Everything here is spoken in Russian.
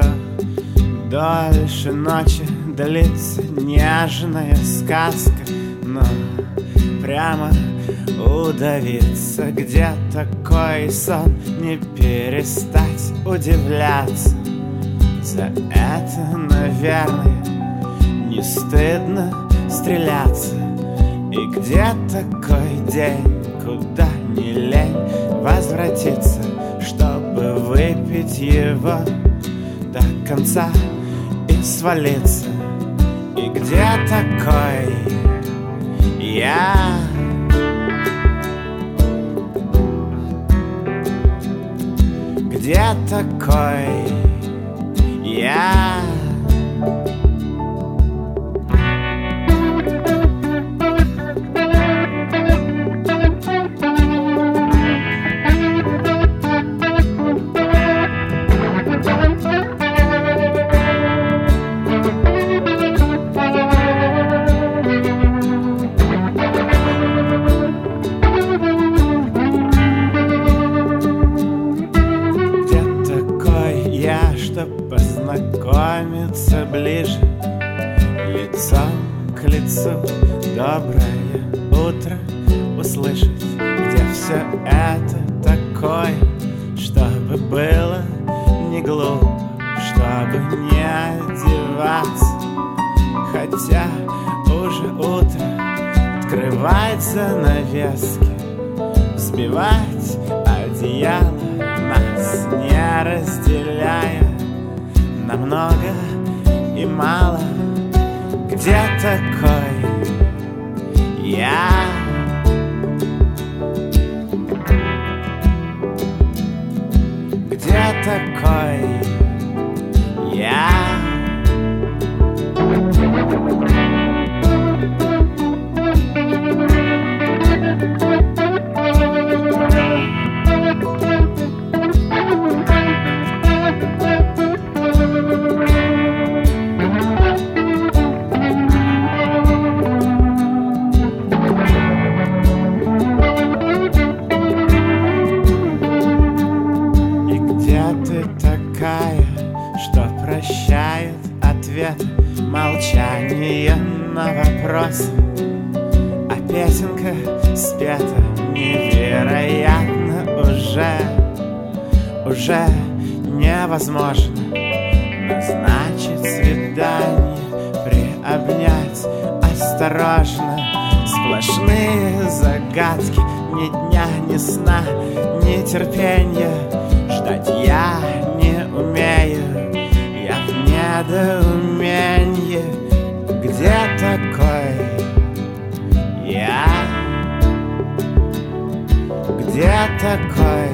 дольше ночи длится нежная сказка, но прямо удавиться, где такой сон, не перестать удивляться. За это, наверное, не стыдно стреляться. И где такой день, куда не лень возвратиться, чтобы выпить его до конца и свалиться. И где такой я? Где такой я? Познакомиться ближе, лицом к лицу, доброе утро услышать, где все это такое, чтобы было не глупо, чтобы не одеваться, хотя уже утро, открывать занавески, взбивать одеяло, нас не разделяя на много и мало. Где такой я? Где такой я? Что прощает ответ, молчание на вопрос, а песенка спета невероятно уже невозможно назначить свидание, приобнять осторожно. Сплошные загадки, ни дня, ни сна, ни терпенья. Ждать я не умею, я в недоумении. Где такой я? Где такой